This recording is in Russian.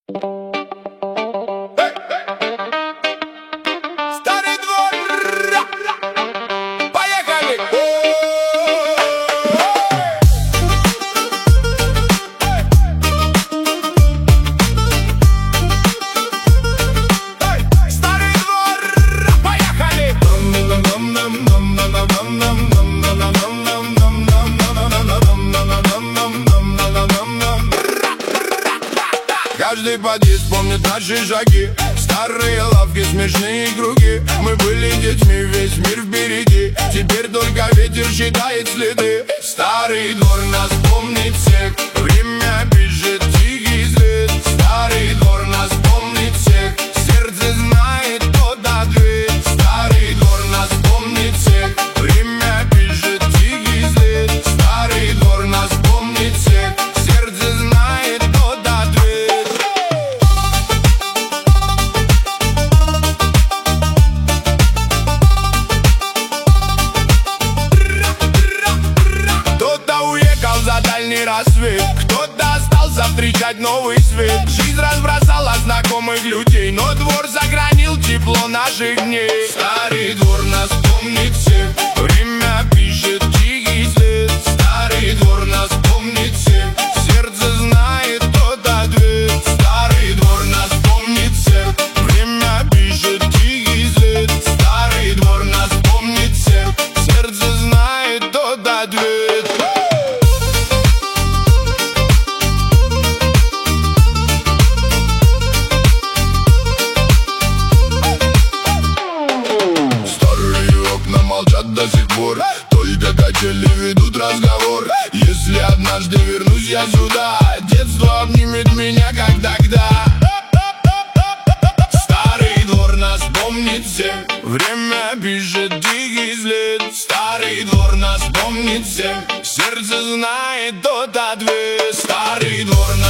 Старый двор, поехали! Старый двор, поехали! Каждый подъезд помнит наши шаги, старые лавки, смешные круги. Мы были детьми, весь мир впереди. Теперь только ветер считает следы. Старый двор нас помнит всех. Время пишет тихий след. Старый двор нас помнит всех. Сердце знает, тот ответ. Старый двор нас помнит всех. Время пишет тихий след. Старый двор нас помнит всех. Сердце знает, тот ответ. Кто-то уехал за дальний рассвет, кто-то остался встречать новый свет. Жизнь разбросала знакомых людей, но двор сохранил тепло наших дней. Старый двор нас помнит всех. Время пишет тихий след. Старый двор нас помнит всех. Сердце знает тот ответ. Старый двор нас помнит всех. Время пишет тихий след. Старый двор нас помнит всех. Сердце знает тот ответ. Старые окна молчат до сих пор, только качели ведут разговор. Если однажды вернусь я сюда, детство обнимет меня, как тогда. Старый двор нас помнит всех. Время пишет тихий след. Старый двор нас помнит всех. Сердце знает тот ответ. Старый двор нас